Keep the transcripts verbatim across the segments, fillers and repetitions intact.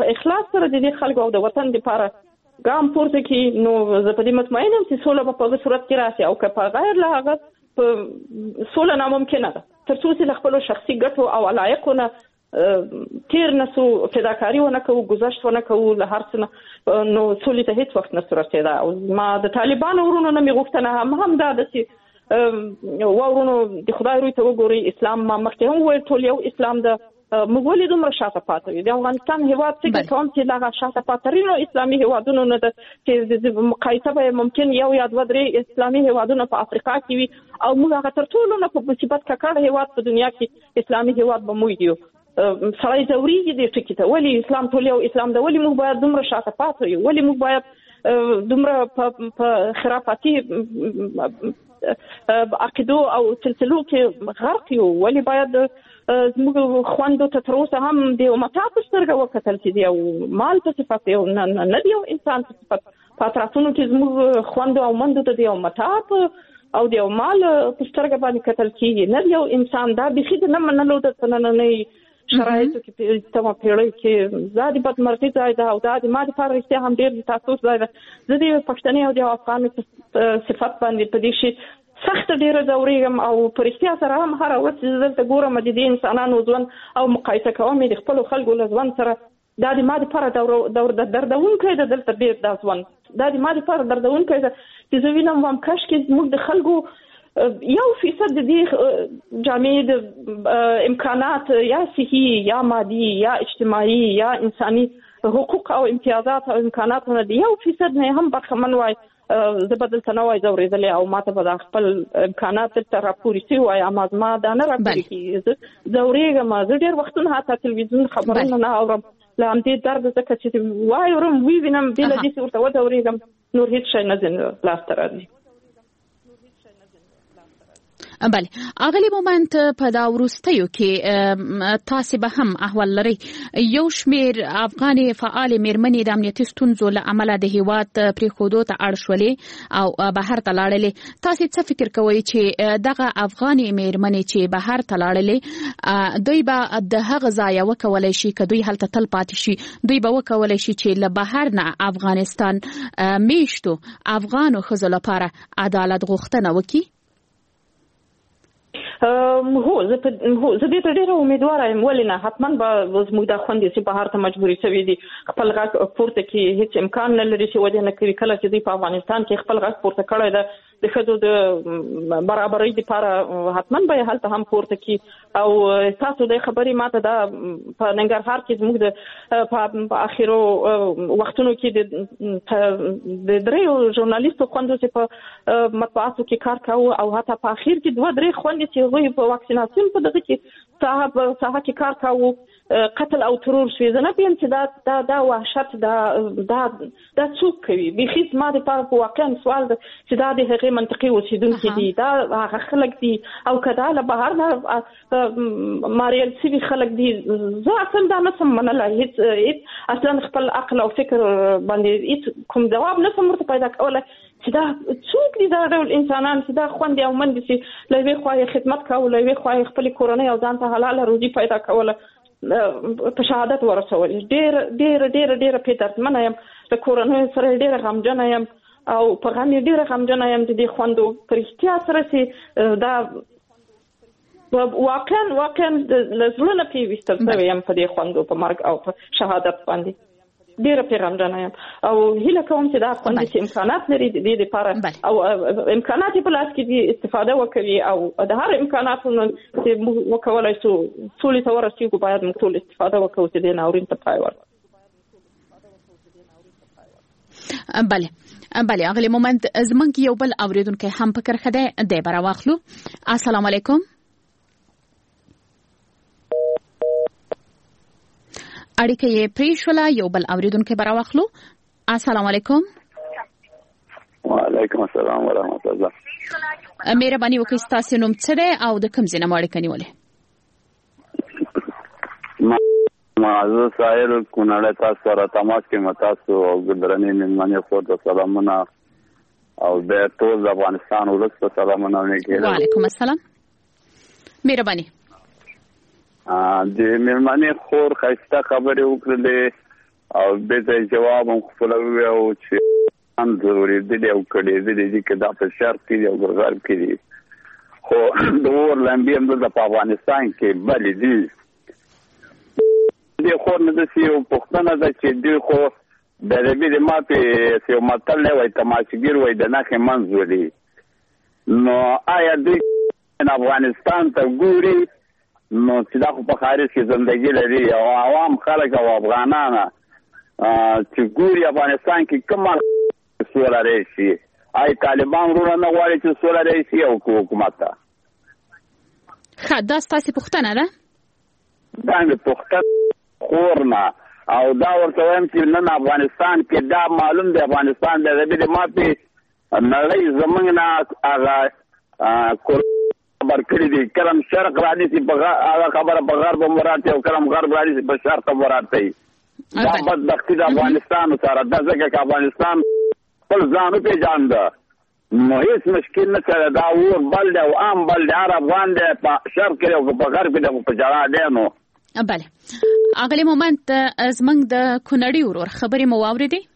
په اخلاص سره د دې خلکو او د وطن لپاره ګام پورته کړي نو زه په دې مطمئنه یم چې سوله به په هغه صورت کې راشي او که په غیر له هغه سوله ناممکنه ده تر څو چې له خپلو شخصي ګټو او علایقو نه تیر نسو فداکاري ونه کوو گذشت ونه کوو له هر څه نه نو سولې ته هیڅ وخت نسو رسېدای او ما د طالبانو ورونو نه مې غوښتنه هم هم دا ده چې ورونو د خدای روی ته وګورئ اسلام ما مخکې هم وویل ټول یو اسلام ده موږ ولې دومره شاته پاتې یو د افغانستان هېواد فکر کوم چې له هغه شاته پاترینو اسلامي هېوادونو نه ده چې مقایسه به ممکن یو یا دوه درې اسلامي هېوادونه په افریقا کې وي او موږ هغه تر ټولو نه په مصیبت ککړ هېواد په دنیا کې اسلامي هېواد به موږ یو سړی ځورېږي دې ټکي ته ولې اسلام ټول یو اسلام ده ولې موږ باید دومره شاته پاتې یو ولې موږ باید دومره په خرافاتي عقیدو او سلسلو کې غرق یو ولې باید زموږ خوندو ته تر اوسه هم د یو متاع په سترګه وکتل چې د یو مال په صفت یو نه د یو انسان په صفت په اطرافونو کې زموږ خوندو او مندو ته د یو متاع او د یو مال په سترګه باندې کتل کېږي نه د یو انسان دا بیخي د نه منلو د په نننۍ شرایطو کې تمه پیړۍ کې دا د بدمرغۍ ځای ده او دا د ما دپاره رښتیا هم ډېر د تاسوس ځای ده زه د پښتنې او د افغاني په صفت باندې په دې شي سخت ډیره ځورېږم او په رښتیا سره هم هره ورځ چې دلته ګورم د دې انسانانو ژوند او مقایسه کوم د خپلو خلکو له ژوند سره دا د ما دپاره دردونکی ده دلته ډېر دا ژوند دا د ما دپاره دردونکی ده چې زه وینم وایم کاشکې زموږ د خلکو یو فیصد د دې جامعې د امکانات یا صحي یا مادي یا اجتماعي یا انساني حقوق او امتیازات او امکاناتونه د یو فیصد نه هم برخمن وای زه به دلته نه وای ځورېدلی او ما ته به دا خپل امکانات دلته راپورې شوي وای اما زما دا نه راپورې کېږي زه ځورېږم زه ډېر وختونه حتی تلویزیون خبرونه نه اورم له همدې درده ځکه چې واورم ووینم بې له دې چې ورته وځورېږم نور هېڅ شی نه ځینې لاسته راځي بله اغلی مومنت په دا وروستیو کې تاسې به هم احوال لرئ یو شمیر افغاني فعال میرمنې د امنیتي ستونزو له امله د هیواد پرېښودو ته اړ شولې او بهر ته لاړلې تاسې څه فکر کوئ چې دغه افغاني میرمنې چې بهر ته لاړلې دوی به د هغه ځایه وکولی شي که دوی هلته تل پاتې شي دوی به وکولی شي چې له بهر نه افغانستان میشتو افغانو ښځو لپاره عدالت غوښتنه وکړي هو زه زه دې ته ډېره امیدواره یم ولې نه حتما به زموږ دا خویندې چې بهر ته مجبورې شوي دي خپل غږ پورته کړي هېڅ امکان نه لري چې ودې نه کوي کله چې دوی په افغانستان کې خپل غږ پورته کړی ده د ښځو د برابرۍ دپاره حتما به یې هلته هم پورته کړي او تاسو د خبرې ما ته دا په ننګرهار کې زموږ د په اخرو وختونو کې د دریو ژورنالیستو خویندو چې په مطبوعاتو کې کار کوو او حتی په اخر کې دوه درې خویندې چې هغوی په واکسیناسیون په دغه کې ساحه کې کار کوو قتل او ترور شوي زه نه پوهیم چې دا دا دا وحشت دا دا دا څوک کوي بیخي زما دپاره په واقعا سوال ده چې دا د هغې منطقي اوسېدونکي دي دا هغه خلک دي او که دا له بهر نه ماریل شوي خلک دي زه اصلا دا نه شم منلی هېڅ هېڅ اصلا خپل عقل او فکر باندې هېڅ کوم ځواب نه شم ورته پیدا کولی چې دا څوک دي دا ډول انسانان چې دا خوندې او مندې چې له یوې خوا یې خدمت کوو له یوې خوا یې خپلې کورنۍ او ځان ته حلاله روزي پیدا کوله په شهادت ورسول ډېر ډېر ډېر ډېر پې دردمنه یم د کورنیو سره ډېره غمجنه یم او په غم یې ډېره غمجنه یم د دې خوندو په رښتیا سره چې دا واقعا واقعا له زړه نه پې ویستل شوې یم په دې خوندو په مرګ او په شهادت باندې ډېره پې غمجنه یم او هیله کوم چې دا خوندې چې امکانات لري د دې دپاره او امکانات یې په لاس کې دي استفاده وکوي او د هر امکاناتو نه چې موږ وکولی شو سولې ته ورسېږو باید موږ ټول استفاده وکړو چې دې ناورین ته پای ورکړو بله بله اغلی مومند زمونږ یو بل اوریدونکی هم په کرښه دی دی به راواخلو السلام علیکم اړیکه یې پرېښوله یو بل اوریدونکی به راواخلو السلام علیکم وعلیکم السلام ورحمت الله مهرباني وکړئ ستاسو نوم څه دی او د کوم ځای نه مو اړیکه نیولې ما زه ساحل کونړ تاسو سره تماس کې متاسو او ګدرنې مېلمنې خور ته سلامونه او د ټول افغانستان ولس ته سلامونه وکړم وعلیکم السلام مهرباني د مېلمنې خور ښایسته خبرې وکړلې او به جواب هم خپل او چې ان ضروري دي او کړي دي چې دا په شرق کې او غرب کې دي خو د اور لمبي هم د افغانستان کې بل دي د خو نه د سیو پښتنه د چې دی خو د دې د ماته سیو متل وای تماشګیر وای د نخې منځوري نو آیا د افغانستان ته ګوري نو چې دا خو په خارج کې ژوندۍ لري او عوام خلک او افغانان چې ګوري افغانستان کې کومه سوله راشي آی طالبان ورونه نه غواړي چې سوله راشي او حکومت ته ښه دا ستاسو پوښتنه ده دا مې پوښتنه خورنا او دا ورته وایم چې نن افغانستان کې دا معلوم دی افغانستان د دې ماته نړۍ زمونږ نه هغه خبر کړی دی کلم شرق رانی سي په هغه خبره په غرب مراد او کلم غرب رانی سي په شرق مراد دی دا بدبختی د افغانستان سره د ځکه افغانستان خپل ځان په ځان ده نو هیڅ مشکل نه سره دا ور بل دی او عام بل دی عرب افغان دی په شرق کې او په غرب کې په جلا دی نو بله اغلی مومنت زمنګ د کونړی ورور خبرې مو واورېدې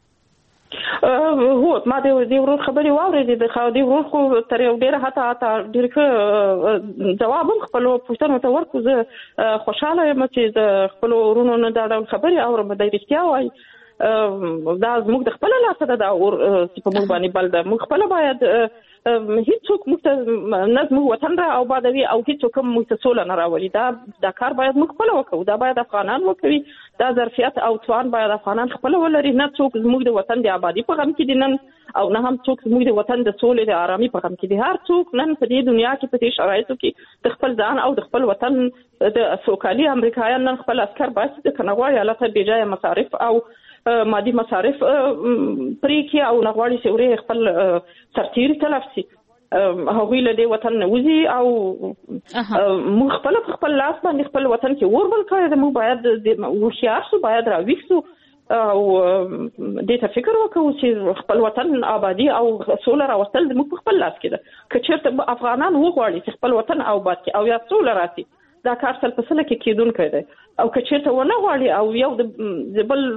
هو ما د دې ورور خبرې واورېدې د خو دې ورور خو تر یو ډېر حتی حتی ډېر ښه جواب هم خپل پوښتنو ته ورکړو زه خوشاله یم چې د خپل ورونو نه دا ډول خبرې اورم د رښتیا وایي دا زموږ د خپل لاسه ده دا اور چې په موږ باندې بل ده موږ خپل باید هیڅوک موږ ته نه زموږ وطن را آبادوي او هیڅوک هم موږ ته سوله نه راولي دا دا کار باید موږ خپل وکړو دا باید افغانان وکړي دا ظرفیت او توان باید افغانان خپل ولري نه څوک زموږ د وطن د آبادی په غم کې دي نن او نه هم څوک زموږ د وطن د سولې د آرامي په غم کې دي هر څوک نن په دې دنیا کې په دې شرایطو کې د خپل ځان او د خپل وطن د سوکالي امریکایان نن خپل عسكر بس د کنغوای حالت بې ځای مصارف او مادي مصارف پرې کې او نغواړي سوري خپل سرتیر تلف شي هغوی له دې وطن نه وځي او موږ خپل خپل لاس باندې خپل وطن کې ور بل کړی موږ باید هوښیار شو باید راویښ شو او دې ته فکر وکړو چې خپل وطن آبادی او سوله راوستل موږ خپل لاس کې ده که چېرته افغانان وغواړي چې خپل وطن آباد کړي او یا سوله راشي دا کار سل په سله کې کېدونکی دی او که چېرته ونه غواړي او یو د بل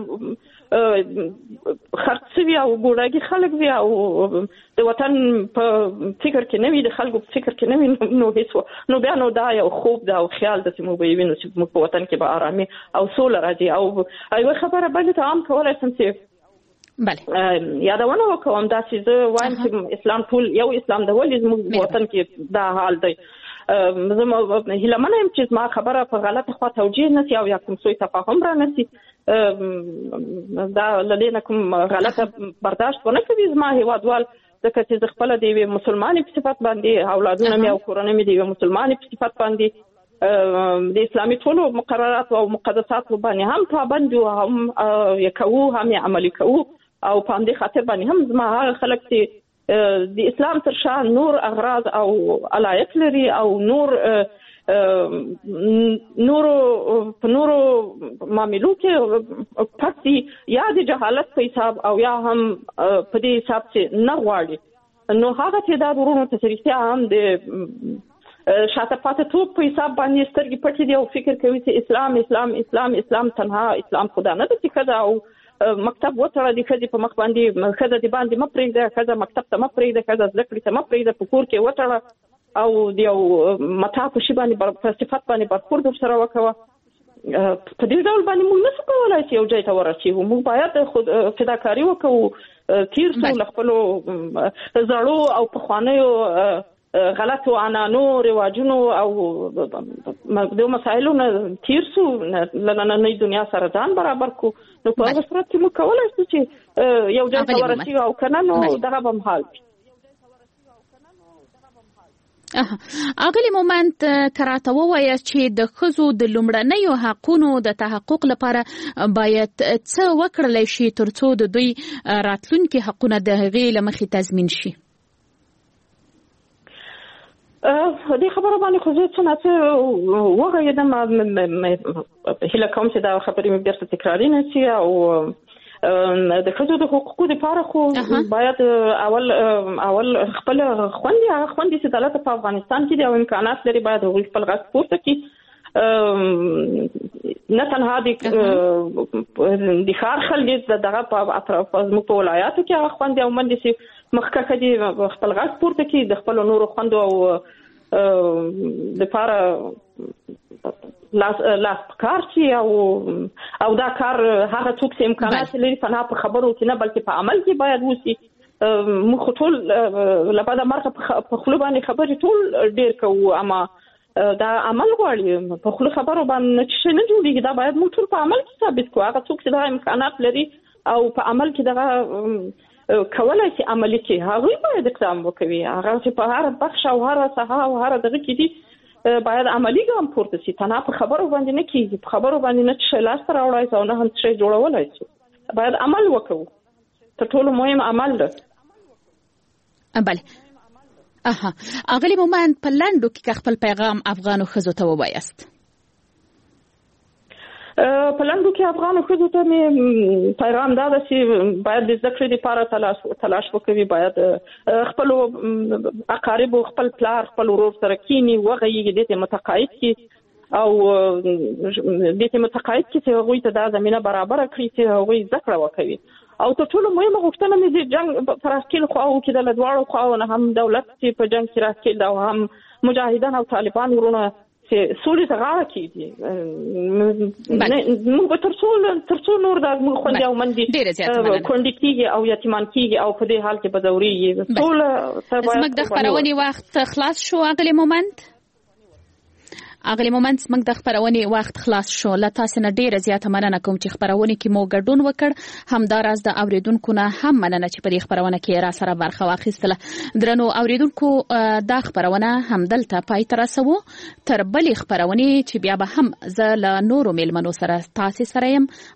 خرڅ شوي او ګوډاګي خلک وي او د وطن په فکر کې نه وي د خلکو په فکر کې نه وي نو هېڅ نو بیا نو دا یو خوب ده او خیال ده چې موږ به یې وینو چې موږ په وطن کې به آرامي او سوله راځي او یوه خبره بلې ته عام کولی شم چې بله یادونه وکړم دا چې زه وایم چې اسلام ټول یو اسلام ده ولې زموږ وطن کې دا حال دی زه هیله منه یم چې زما خبره په غلطه خوا توجیه نه شي او یا کوم سوء تفاهم را نه شي دا له دې نه کوم غلطه برداشت ونه کوي زما هېوادوال ځکه چې زه خپله د یوې مسلمانې په صفت باندې اولادونه مې او کورنۍ مې د یوې مسلمانې په صفت باندې د اسلامي ټولو مقرراتو او مقدساتو باندې هم پابند یو هم یې کوو هم یې عملي کوو او په همدې خاطر باندې هم زما هغه خلک چې د اسلام تر شا نور اغراض او علایق لري او نور نورو په نورو معاملو کې پټ دي یا د جهالت په حساب او یا هم په دې حساب چې نه غواړي نو هغه تعداد ورونو ته چې رښتیا هم د شاته پاتې توب په حساب باندې سترګې پټې دي او فکر کوي چې اسلام اسلام اسلام اسلام تنها اسلام خدا نه ده چې ښځه او مکتب وتړه د ښځې په مخ باندې ښځه د باندې مه پرېږده ښځه مکتب ته مه پرېږده ښځه زده کړې ته مه پرېږده په کور کې وتړه او د یو متا په شي باندې په صفت باندې برخورد ورسره وکوه په دې ډول باندې موږ نشو کولی چې یو ځای ته ورسېږو موږ باید خود فداکاري وکړو تیر شو له خپلو زړو او پخوانیو غلطو عنانو رواجونو او د مسایلو نه تیر شو له نننۍ دنیا سره ځان برابر کړو نو په هغه صورت کې موږ کولی شو چې یو ځای ته ورسېږو او که نه نو دغه به هم حال وي اغلی مومنت کراته ووایه چې د ښځو د لومړنیو حقونو د تحقق لپاره باید څه وکړلی شي تر څو د دوی راتلونکي حقونه د هغې له مخې تضمین شي دې خبره باندې خو زه څه ناڅه وغږېدم هیله کوم چې دا خبرې مې بېرته تکراري نه شي او د ښځو د حقوقو دپاره خو باید اول اول خپل خوندې هغه خوندې چې دلته په افغانستان کې دي او امکانات لري باید هغوی خپل غږ پورته کړي نه تنها د د ښار خلک دغه په اطراف زموږ په ولایاتو کې هغه خوندې او منډې چې مخکښه دي خپل غږ پورته کړي د خپلو نورو خوندو او دپاره لاس لاس کار شي او او دا کار هغه څوک چې امکانات لري فنا په خبرو کې نه بلکې په عمل کې باید وشي. موږ ټول له بعده مرغه په خوله باندې خبرې ټول ډېر کوو اما دا عمل غواړي په خوله خبرو باندې چې نه جوړیږي دا باید موږ ټول په عمل کې ثابت کړو. هغه څوک چې دا امکانات لري او په عمل کې دغه کولای شي عملي کې هغوی باید اقدام وکوي. هغه چې په هر بخش او هر ساحه او هر دغه کې دي باید عملي ګام پورته شي. تنها په خبرو باندې نه کېږي په خبرو باندې نه چې لاس ته راوړای او نه هم څه جوړولای شي. باید عمل وکړو تر ټولو مهم عمل ده. بله اها اغلی مومند په لنډو کې خپل پیغام افغانو ښځو ته ووایاست. په لنډو کې افغانو ښځو ته مې پیغام دا ده چې باید د زده کړې لپاره تلاش تلاش وکوي. باید خپلو اقاربو خپل پلار خپل ورور سره کینی وغږیږي دې ته متقاعد کړي او دې ته متقاعد کړي چې هغوی ته دا زمینه برابره کړي چې هغوی زده کړه وکوي. او تر ټولو مهمه غوښتنه مې د جنګ په راښکېلو خواو کې د له دواړو خواو نه هم دولت چې په جنګ کې راښکېل او هم مجاهدان او طالبان ورونه چې سولې ته غاړه کېږدي. موږ به تر څو تر څو نور د موږ خوندې او مندې کونډې کېږي او یتیمان کېږي او په دې حال کې به ځورېږي. سوله زموږ د خپرونې وخت خلاص شو اغلې مومند. اغلی مومند زموږ د خپرونې وخت خلاص شو. له تاسو نه ډیره زیاته مننه کوم چې خپرونې کې مو ګډون وکړ. همداراز د اوریدونکو نه هم مننه چې په دې خپرونه کې را سره برخه واخیستله. درنو اوریدونکو دا خپرونه همدلته پای ته رسوو. تر بلې خپرونې چې بیا به هم زه له نورو میلمنو سره تاسو سره یم